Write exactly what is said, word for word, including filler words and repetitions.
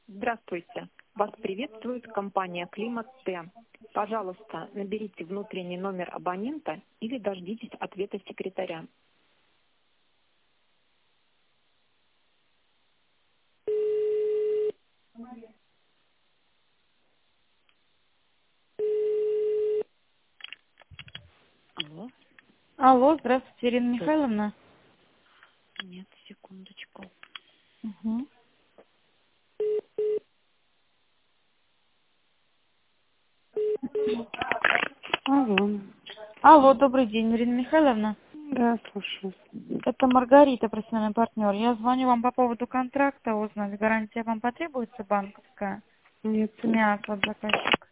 Здравствуйте. Вас приветствует компания «Климат Т». Пожалуйста, наберите внутренний номер абонента или дождитесь ответа секретаря. Алло. Алло, здравствуйте, Ирина Что? Михайловна. Нет, секундочку. Угу. Алло. Алло, добрый день, Ирина Михайловна. Да, слушаю. Это Маргарита, профессиональный партнер. Я звоню вам по поводу контракта, узнать, гарантия вам потребуется банковская? Нет. СМИАК, вот заказчик.